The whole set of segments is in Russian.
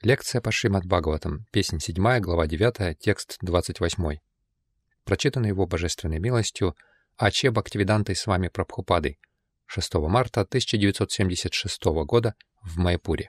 Лекция по Шримад Бхагаватам, песнь 7, глава 9, текст 28. Прочитано его божественной милостью А.Ч. Бхактивидантой Свами Прабхупадой 6 марта 1976 года в Майпуре.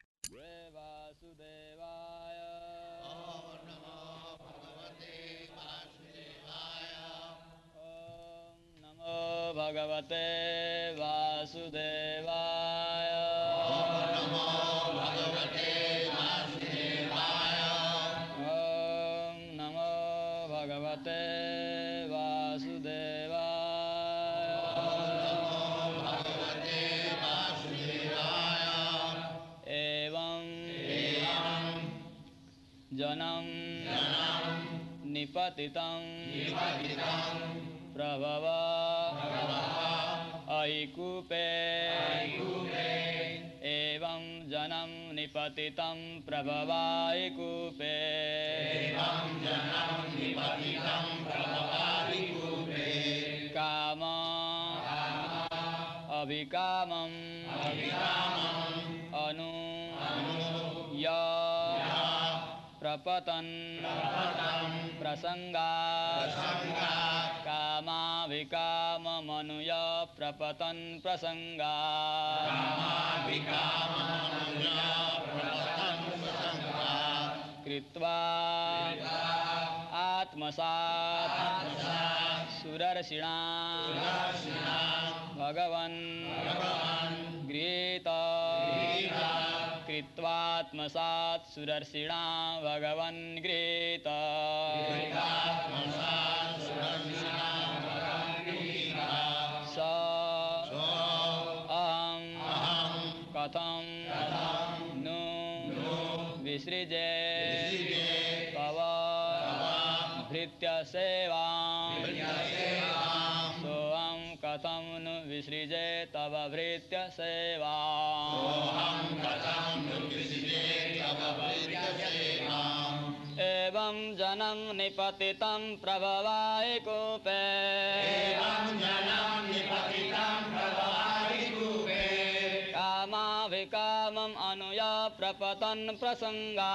Janam Nipatitam Prabhava Aikupe Evam Janam Nipatitam Prabhava Aikupe Kama Abhikamam Anu Ya Prapatan Prasanga Kama Vikama Manuya Prapatan Prasanga Kritva Atmasat Surarshina Bhagavan Grita Kritvatmasat Surarshina Bhagavan Grita Sa Aham Katham Nu Visrije Tava Bhritya Sevam Soham Katham Nu Visrije Tava Bhritya Sevam Evam Janam Nipatitam Prabhavai Kupe Kama Vikamam Anuya Prapatan Prasanga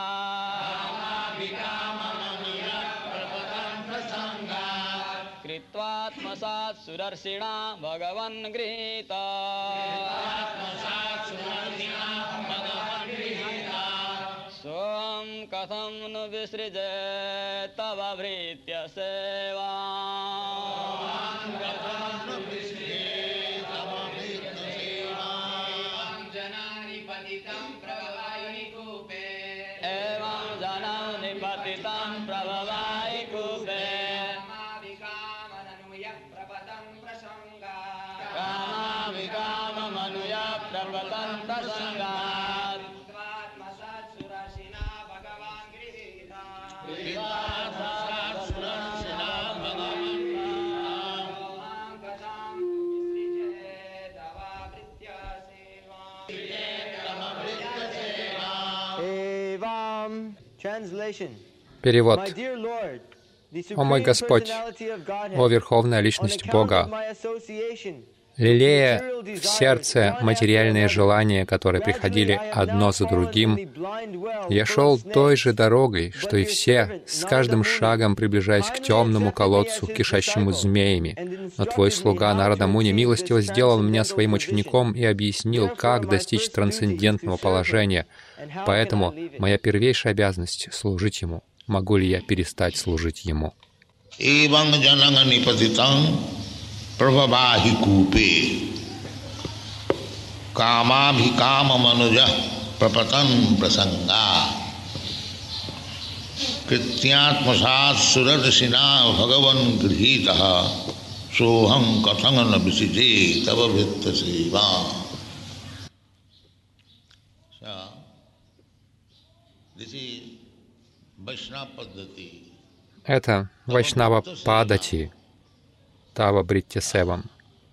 Kritvatmasat Surarshina Bhagavan Grita Soham Katham Nu Visrije Tava Bhritya Sevam Evam Janam Nipatitam Prabhavai Kupe Kama Vikama Manuya Prapatan Prasanga Перевод. О мой Господь, о Верховная Личность Бога, лелея в сердце материальные желания, которые приходили одно за другим, я шел той же дорогой, что и все, с каждым шагом приближаясь к темному колодцу, кишащему змеями. Но Твой слуга Нарада Муни милостиво сделал меня своим учеником и объяснил, как достичь трансцендентного положения. Поэтому моя первейшая обязанность — служить Ему. Могу ли я перестать служить Ему? Prabhavahi kupe Kamabhikama manuja Prapatan prasanga Krityatmasat Surarshina Bhagavan Grihitaha Soham Kathangana Visije Tava Vritta Seva. This is Vaishnava Paddhati. Это Вайшнава Падати, Тава Бритти Севам.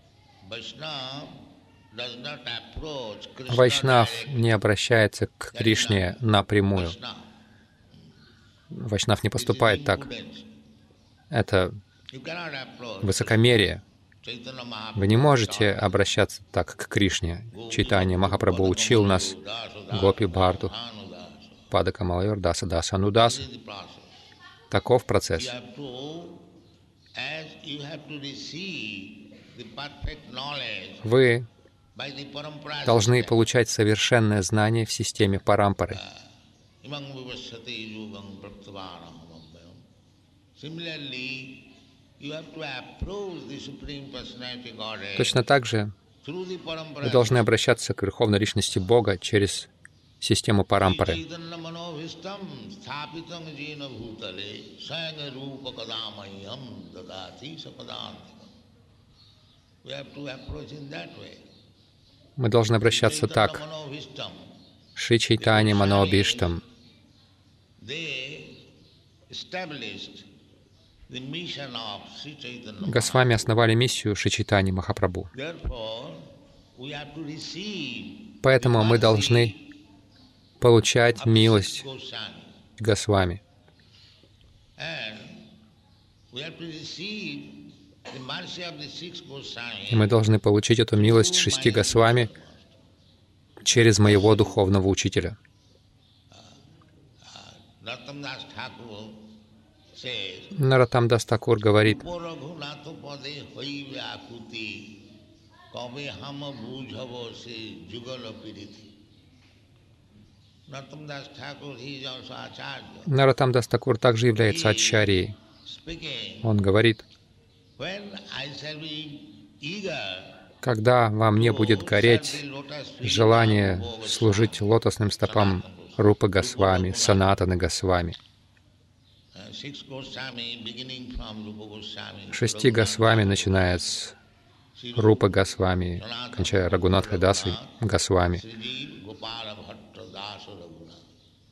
Вайшнав не обращается к Кришне напрямую. Вайшнав не поступает так. Это высокомерие. Вы не можете обращаться так к Кришне. Чайтанья Махапрабху учил нас, Гопи Бхарту, Падака Малайор Даса Даса Анудас. This is the process. Таков процесс. You have to, as you have to receive the perfect knowledge Вы by the parampara должны system. получать совершенное знание в системе парампары. Imang vivasati yugam praptavanam abhyam. Similarly, you have to approach the Supreme Personality Godhead Точно так же through the parampara. вы должны обращаться к Верховной Личности Бога через систему парампары. Chaitanya manovishtam sthapitam jena bhutale sayanga rupa kadamayam dadati sapadantikam. We have to approach in that way. Мы должны обращаться так. Chaitanya manovishtam, Шри Чайтанья Манобиштам. they established the mission of Sri Chaitanya. Госвами основали миссию Шри Чайтаньи Махапрабху. Therefore, we have to receive Поэтому мы должны получать милость Goswami. Госвами. And we have to receive the mercy of the six Goswami. И мы должны получить эту милость 6 Госвами через моего духовного учителя. Narottam Das Thakur says, Нароттам Дас Такур говорит: Raghunath pade hoive akuti, kabe hama bujhavo se jugala piriti. Narottam Das Thakur, he is also Acharya. Нароттам Дас Такур также является ачарьей. Speaking, Он говорит: when I shall be eager когда во мне будет гореть желание служить лотосным стопам Рупы Госвами, Санатаны Госвами, six Goswami, beginning from Rupa Goswami, 6 Госвами, начиная с Рупы Госвами, кончая Рагунатхой Дасой Госвами, Sri Gopala Bhatta Dasa Raghunath.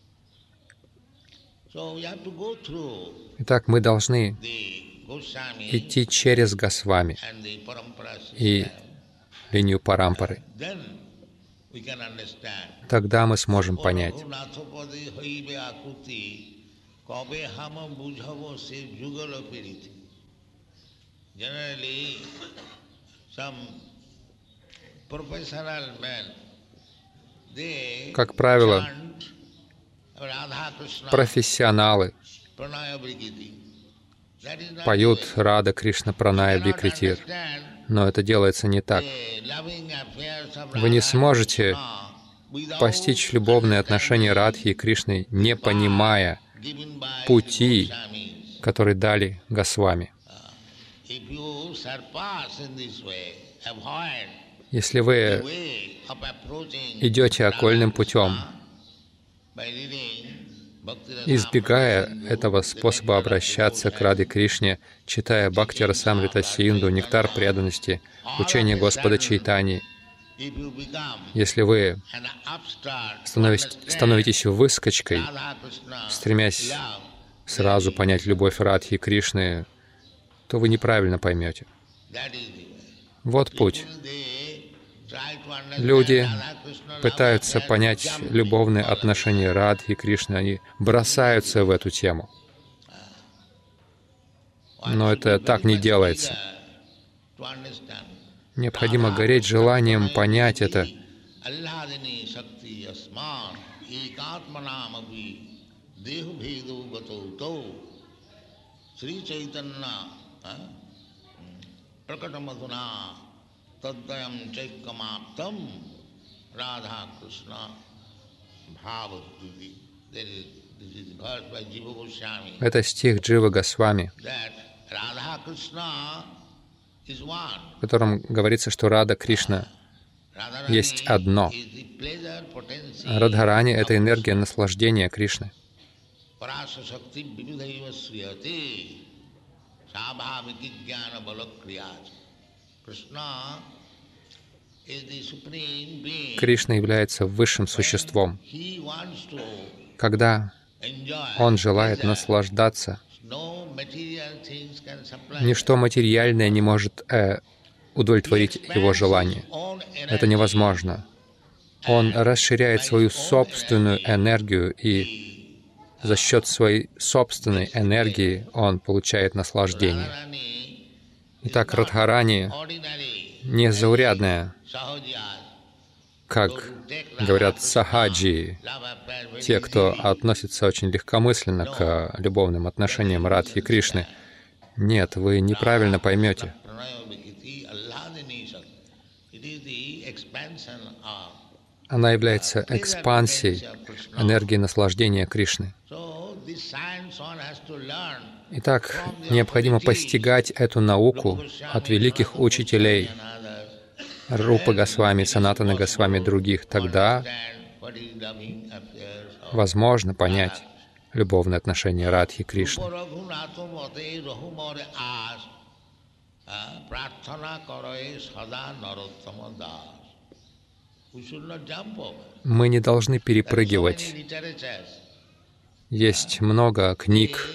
So we have to go through Итак, мы должны the Goswami идти через Госвами and the parampara и system. линию парампары. Then we can understand. Тогда мы сможем понять. Raghunathapade hoive akuti, kabe hama bujhavo se jugala piriti. Generally, some professional men, they Как правило, chant Radha Krishna профессионалы Pranaya Brigiti. That is not поют the way. Рада Кришна Праная Cannot Викритир, understand но это делается не так. the loving affairs of Вы не Radha сможете Krishna without постичь любовные отношения Радхи и Кришны, не понимая given by пути, the Goswamis. которые дали Госвами. If you surpass in this way, avoid Если the вы way of approaching идете окольным Radha путем, Krishna by reading Bhakti избегая Rasamrita этого Sindhu, способа обращаться к Раде Кришне, читая Бхакти Расамрита Синду, Нектар преданности, учение Господа Чайтаньи, if you become если вы an upstart, становитесь выскочкой, Radha Krishna стремясь love, сразу понять любовь Радхи и Кришны, то вы неправильно поймете. that is the way. Вот путь. They try to understand Люди Radha Krishna love пытаются affair, понять jumping любовные for the отношения Радхи и Кришны, они бросаются в эту тему. Но это так не делается. to understand. Необходимо гореть желанием понять это. Alladini Shakti Asman Ekatmanamapi Dehu Bhedu Gato Sri Chaitanya Prakatamadhuna Tadayam Chaikamaptam Radha Krishna Bhavadudi. This is the verse by Jiva Goswami Это стих Джива Госвами, that Radha Krishna is one. в котором говорится, что Рада Кришна Radharani есть одно. is the pleasure potency Радхарани — это энергия наслаждения Кришны. Parasa Shakti Vividhaiva Sriyate Sabhaviki Jnana Balakriyat. Krishna is the supreme being. Кришна является высшим существом. He wants to Когда enjoy Он желает pleasure. наслаждаться, No material things can supply. ничто материальное не может удовлетворить Его желание. Это невозможно. Он расширяет свою собственную энергию, и за счет своей собственной энергии Он получает наслаждение. Итак, Радхарани — незаурядная, как говорят сахаджи, те, кто относится очень легкомысленно к любовным отношениям Радхи и Кришны. Нет, вы неправильно поймете. Она является экспансией энергии наслаждения Кришны. Итак, необходимо постигать эту науку от великих учителей Рупа Госвами, Санатана Госвами и других. Тогда возможно понять любовные отношения Радхи и Кришны. Мы не должны перепрыгивать. Есть много книг,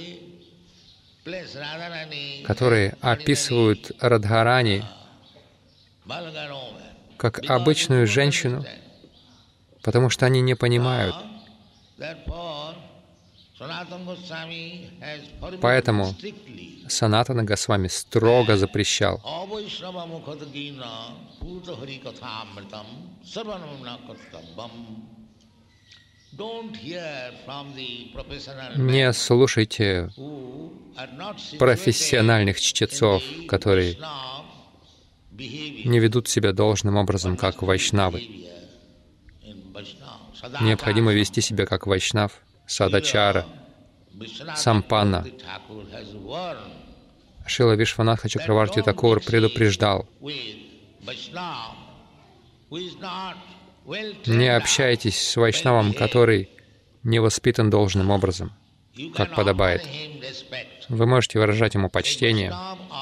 которые описывают Радхарани как обычную женщину, потому что они не понимают. Поэтому Санатана Госвами строго запрещал. Не слушайте профессиональных чтецов, которые не ведут себя должным образом, как вайшнавы. Необходимо вести себя как вайшнав, садачара, сампанна. Шрила Вишванатха Чакраварти Такур предупреждал: не общайтесь с вайшнавом, который не воспитан должным образом, как подобает. Вы можете выражать ему почтение.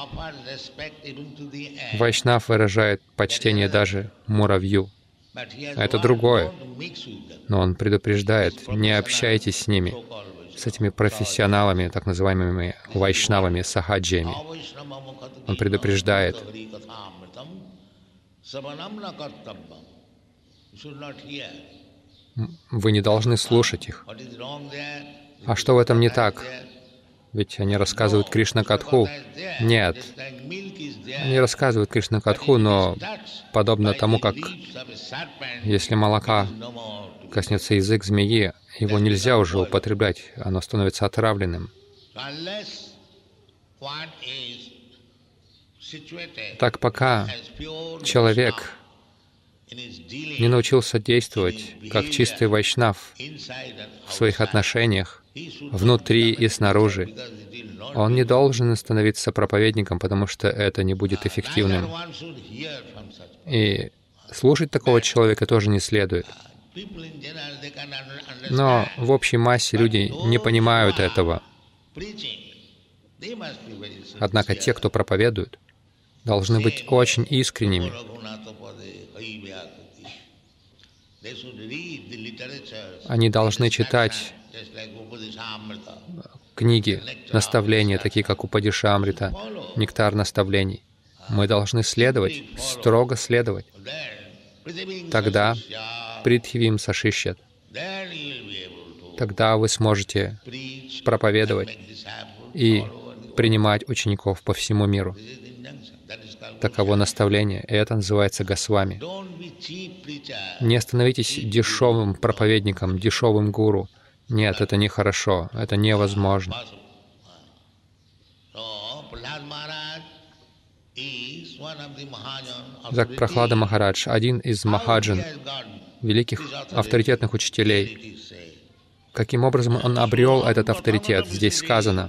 Вайшнав выражает почтение даже муравью. Это другое. Но он предупреждает: не общайтесь с ними, с этими профессионалами, так называемыми вайшнавами, сахаджиями. Он предупреждает. Вы не должны слушать их. А что в этом не так? Ведь они рассказывают Кришна-катху. Нет. Они рассказывают Кришна-катху, но подобно тому, как если молока коснется язык змеи, его нельзя уже употреблять, оно становится отравленным. Так пока человек не научился действовать как чистый вайшнав в своих отношениях, внутри и снаружи, он не должен становиться проповедником, потому что это не будет эффективным. И слушать такого человека тоже не следует. Но в общей массе люди не понимают этого. Однако те, кто проповедует, должны быть очень искренними. Они должны читать книги, наставления, такие как Упадишамрита, Нектар наставлений. Мы должны следовать, строго следовать. Тогда Притхивим Сашишьят. Тогда вы сможете проповедовать и принимать учеников по всему миру. Таково наставление, и это называется Госвами. Не становитесь дешевым проповедником, дешевым гуру. Нет, это нехорошо, это невозможно. Так, Прахлада Махарадж, один из махаджан, великих авторитетных учителей. Каким образом он обрел этот авторитет? Здесь сказано.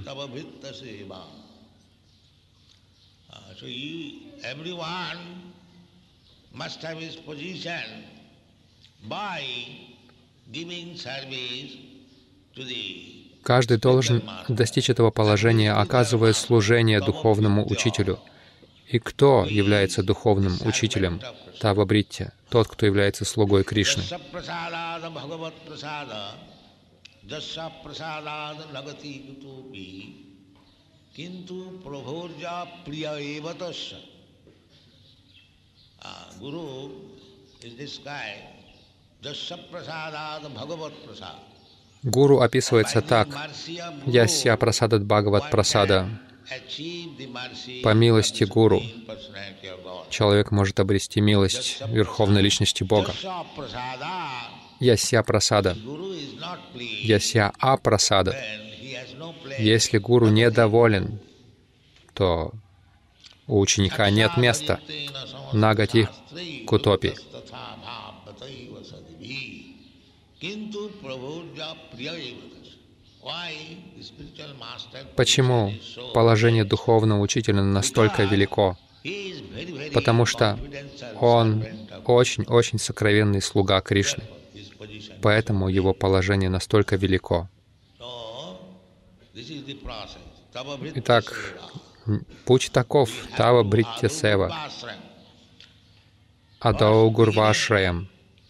Каждый должен достичь этого положения, оказывая служение духовному учителю. И кто является духовным учителем? Тава Бритти, тот, кто является слугой Кришны. Гуру описывается так: «Ясья прасадат Бхагават прасада». По милости Гуру человек может обрести милость Верховной Личности Бога. Яся прасада. Яся апрасада. Если Гуру недоволен, то у ученика нет места. Нагати кутопи. Почему положение духовного учителя настолько велико? Потому что он очень-очень сокровенный слуга Кришны. Поэтому его положение настолько велико. Итак, путь таков: Тава Бритья Сева, Адау Гурвашраям.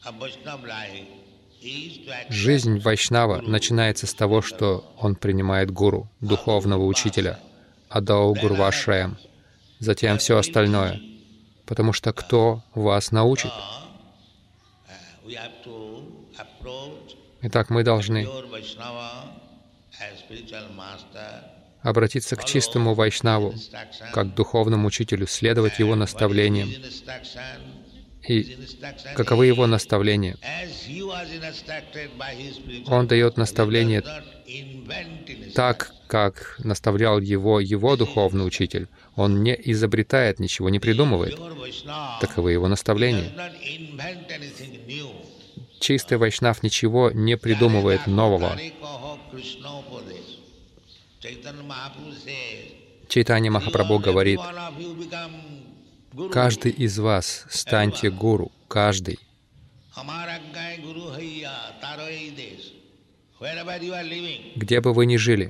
Жизнь Вайшнава начинается с того, что он принимает гуру, духовного учителя, Адау Гурвашраям, затем все остальное. Потому что кто вас научит? Итак, мы должны обратиться к чистому Вайшнаву, как к духовному учителю, следовать его наставлениям. И каковы его наставления? Он дает наставления так, как наставлял его духовный учитель. Он не изобретает ничего, не придумывает. Таковы его наставления. Чистый Вайшнав ничего не придумывает нового. Чайтанья Махапрабху говорит: каждый из вас станьте гуру, каждый. Где бы вы ни жили,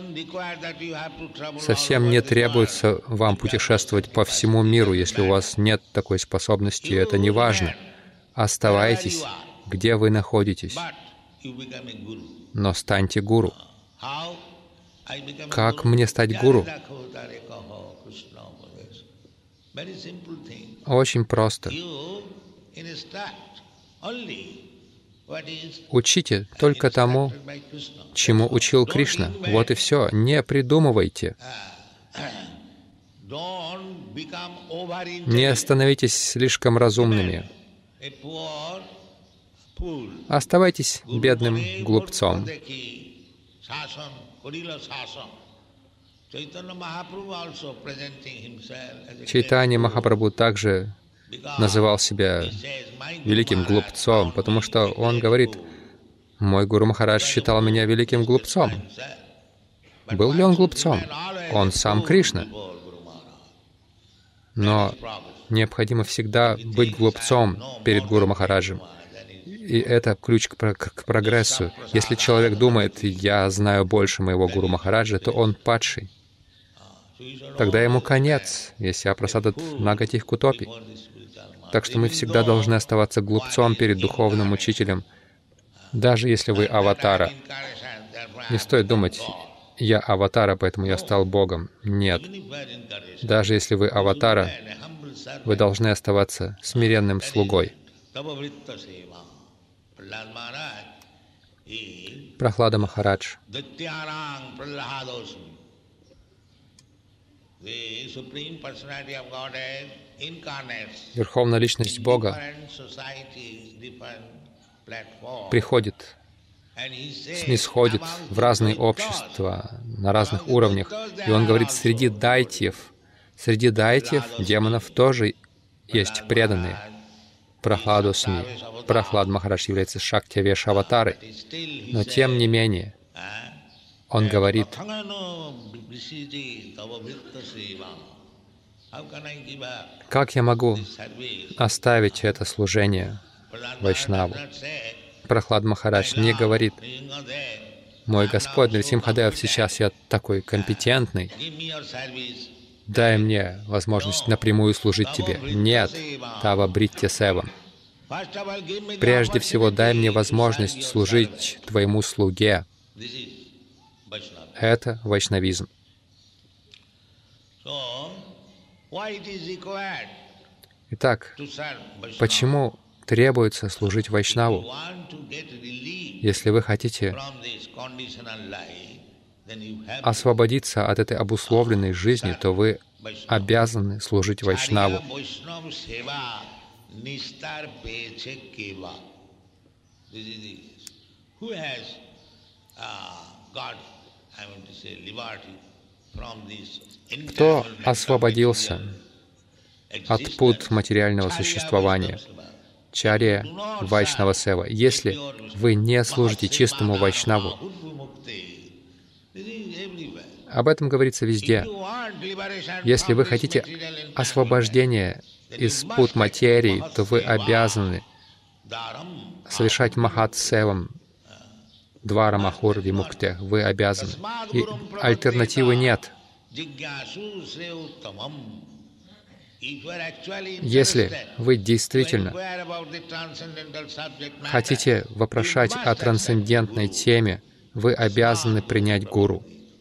совсем не требуется вам путешествовать по всему миру, если у вас нет такой способности, это не важно. Оставайтесь, где вы находитесь, но станьте гуру. Как мне стать гуру? Очень просто. Учите только тому, чему учил Кришна. Вот и все. Не придумывайте. Не становитесь слишком разумными. Оставайтесь бедным глупцом. Чайтанья Махапрабху также называл себя великим глупцом, потому что он говорит: «Мой Гуру Махарадж считал меня великим глупцом». Был ли он глупцом? Он сам Кришна. Но необходимо всегда быть глупцом перед Гуру Махараджем. И это ключ к прогрессу. Если человек думает: «Я знаю больше моего Гуру Махараджа», то он падший. Тогда ему конец, если апрасадат нагати кутопи. Так что мы всегда должны оставаться глупцом перед духовным учителем, даже если вы аватара. Не стоит думать: «Я аватара, поэтому я стал Богом». Нет. Даже если вы аватара, вы должны оставаться смиренным слугой. Прахлада Махарадж. Верховная Личность Бога приходит, снисходит в разные общества, на разных уровнях. И он говорит: среди дайтьев, демонов тоже есть преданные. Прахладосми. Прахлад Махарадж является Шактивеш аватарой. Но тем не менее, он говорит: как я могу оставить это служение Вайшнаву? Прахлад Махарадж не говорит: «Мой Господь Нрисимхадев, сейчас я такой компетентный, дай мне возможность напрямую служить Тебе». Нет, Тава Бритья Сева. Прежде всего, дай мне возможность служить Твоему слуге. Это вайшнавизм. Итак, почему требуется служить Вайшнаву? Если вы хотите освободиться от этой обусловленной жизни, то вы обязаны служить Вайшнаву. Кто освободился от пут материального существования? Чарья Вайшнава Сева. Если вы не служите чистому Вайшнаву, об этом говорится везде. Если вы хотите освобождения из пут материи, то вы обязаны совершать Махат Севам, Двара Махур Вимукте. Вы обязаны. И альтернативы нет. Если вы действительно хотите вопрошать о трансцендентной теме, вы обязаны принять гуру.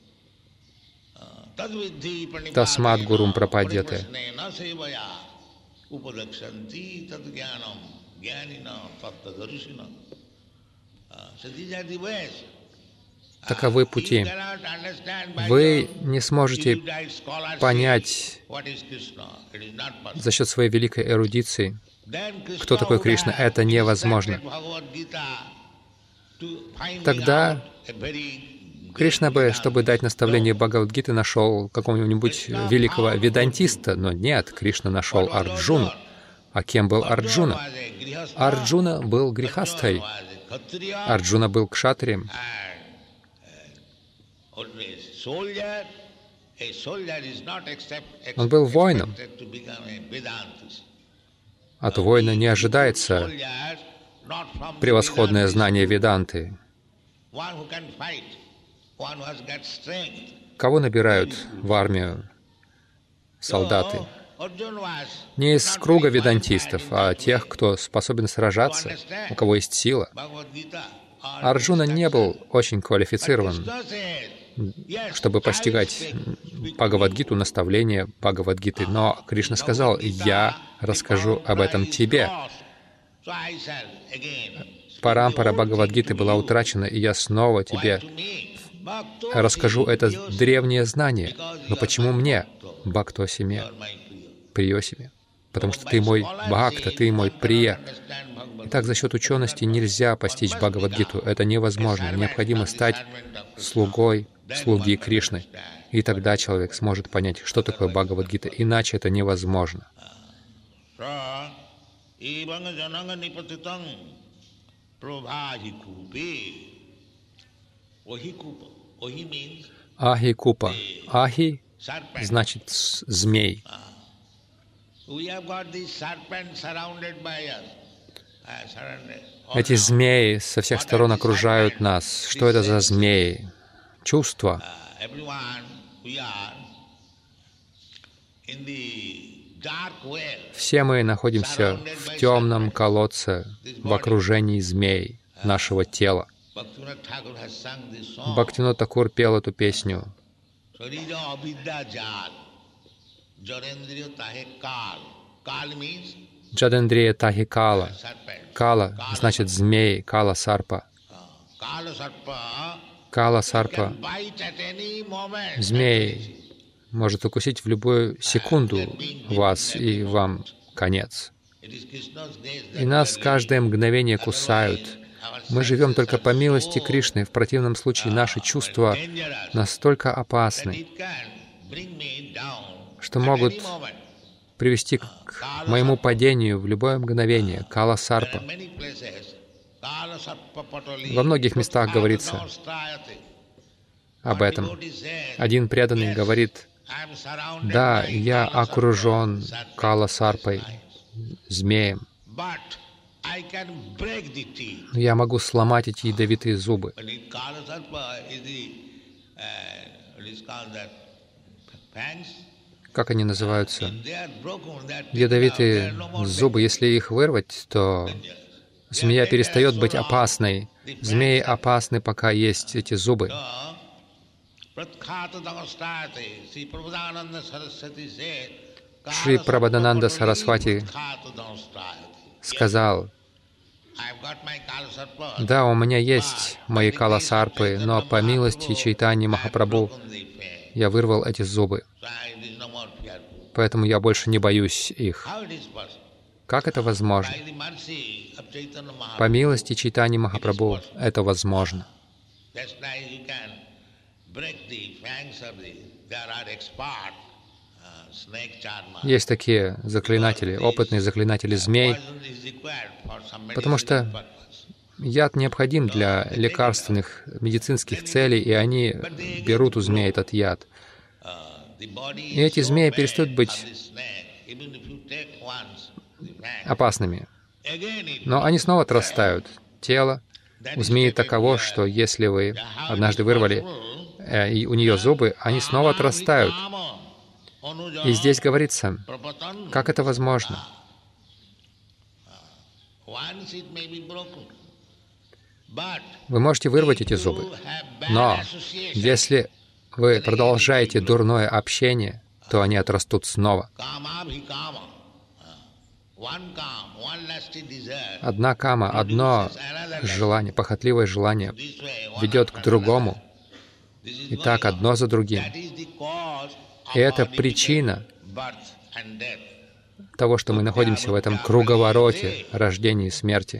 Тасмат гурум прападьяте. Таковы пути. Вы не сможете понять за счет своей великой эрудиции, кто такой Кришна. Это невозможно. Тогда Кришна бы, чтобы дать наставление Бхагавад-гиты, нашел какого-нибудь великого ведантиста, но нет, Кришна нашел Арджуну. А кем был Арджуна? Арджуна был грихастхой. Арджуна был кшатрием. Он был воином. От воина не ожидается превосходное знание веданты. Кого набирают в армию солдаты? Не из круга ведантистов, а тех, кто способен сражаться, у кого есть сила. Арджуна не был очень квалифицирован, чтобы постигать Бхагавад-гиту, наставления Бхагавад-гиты. Но Кришна сказал: «Я расскажу об этом тебе». Парампара Бхагавад-гиты была утрачена, и я снова тебе расскажу это древнее знание. Но почему мне? Бхактосиме, Приосиме. Потому что ты мой Бхакта, ты мой Прия. Итак, за счет учености нельзя постичь Бхагавад-гиту. Это невозможно. Необходимо стать слугой слуги Кришны. И тогда человек сможет понять, что такое Бхагавад-гита. Иначе это невозможно. Ахи-купа. Ахи значит змей. Эти змеи со всех сторон окружают нас. Что это за змеи? Чувства. Все мы находимся в темном колодце в окружении змей нашего тела. Бхактивинода Такур пел эту песню. Джадендрия Тахи Кала. Кала значит змей, Кала Сарпа. Кала Сарпа. Змей может укусить в любую секунду вас, и вам конец. И нас каждое мгновение кусают. Мы живем только по милости Кришны. В противном случае наши чувства настолько опасны, что могут привести к моему падению в любое мгновение. Кала Сарпа. Во многих местах говорится об этом. Один преданный говорит: «Да, я окружен Кала Сарпой, змеем. Но я могу сломать эти ядовитые зубы». Как они называются? Ядовитые зубы. Если их вырвать, то змея перестает быть опасной. Змеи опасны, пока есть эти зубы. Шри Прабодхананда Сарасвати сказал: Да, у меня есть мои каласарпы, но по милости Чайтаньи Махапрабху я вырвал эти зубы, поэтому я больше не боюсь их. Как это возможно? По милости Чайтаньи Махапрабху это возможно. Есть такие заклинатели, опытные заклинатели змей, потому что яд необходим для лекарственных, медицинских целей, и они берут у змей этот яд. И эти змеи перестают быть опасными. Но они снова отрастают. Тело у змеи таково, что если вы однажды вырвали и у нее зубы, они снова отрастают. И здесь говорится, как это возможно? Вы можете вырвать эти зубы, но если вы продолжаете дурное общение, то они отрастут снова. Одна кама, одно желание, похотливое желание ведет к другому, и так одно за другим. И это причина того, что мы находимся в этом круговороте рождения и смерти.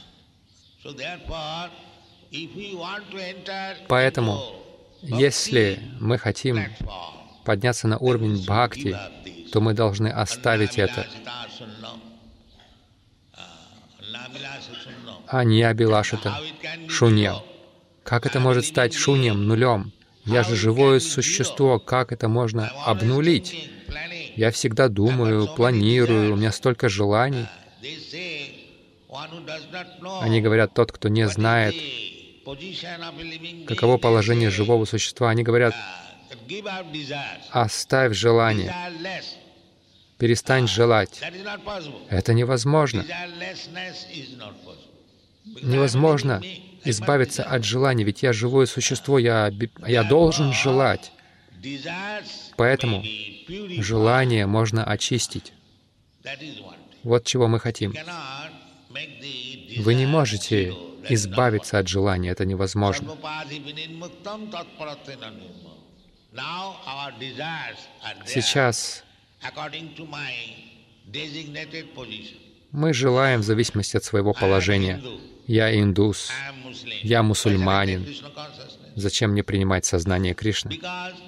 Поэтому, если мы хотим подняться на уровень бхакти, то мы должны оставить это. Аньябилашата шуньям. Как это может стать шуньям, нулем? Я же живое существо, как это можно обнулить? Я всегда думаю, планирую, у меня столько желаний. Они говорят, тот, кто не знает, каково положение живого существа, они говорят, оставь желание, перестань желать. Это невозможно. Невозможно избавиться от желаний, ведь я живое существо, я должен желать. Поэтому желание можно очистить. Вот чего мы хотим. Вы не можете избавиться от желания, это невозможно. Сейчас мы желаем в зависимости от своего положения. Я индус, я мусульманин. Зачем мне принимать сознание Кришны?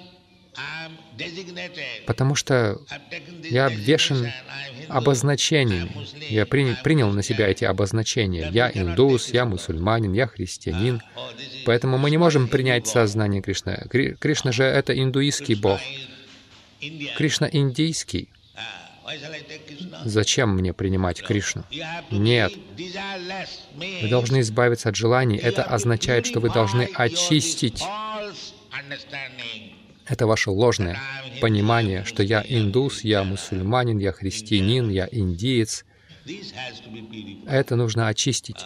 Потому что я обвешан обозначениями. Я принял на себя эти обозначения. Я индус, я мусульманин, я христианин. Поэтому мы не можем принять сознание Кришны. Кришна же — это индуистский бог. Кришна индийский. Зачем мне принимать Кришну? Нет. Вы должны избавиться от желаний. Это означает, что вы должны очистить. Это ваше ложное понимание, что я индус, я мусульманин, я христианин, я индиец. Это нужно очистить.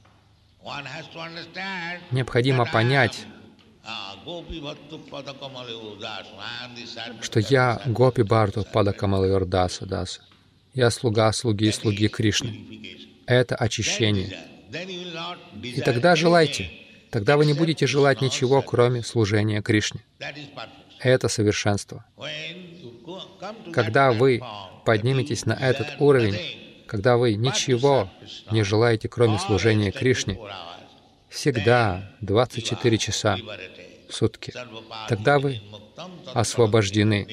Необходимо понять, что я Гопи Бхарту Пада Камала Даса Даса. Я слуга слуги Кришны. Это очищение. И тогда желайте. Тогда вы не будете желать ничего, кроме служения Кришне. Это совершенство. Когда вы подниметесь на этот уровень, когда вы ничего не желаете, кроме служения Кришне, всегда 24 часа в сутки, тогда вы освобождены.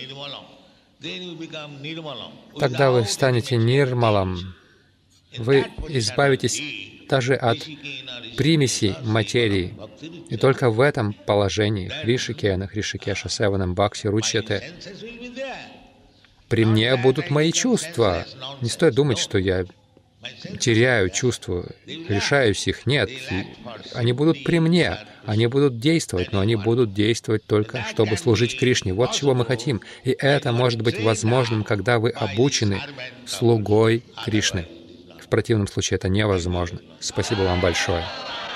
Тогда вы станете нирмалом. Вы избавитесь даже от примесей материи. И только в этом положении Хришикена, Хришикеша, Севанам, Бхакти, Ручьяте, при мне будут мои чувства. Не стоит думать, что я теряю чувства, лишаюсь их. Нет, они будут при мне. Они будут действовать, но они будут действовать только, чтобы служить Кришне. Вот чего мы хотим. И это может быть возможным, когда вы обучены слугой Кришны. В противном случае это невозможно. Спасибо вам большое.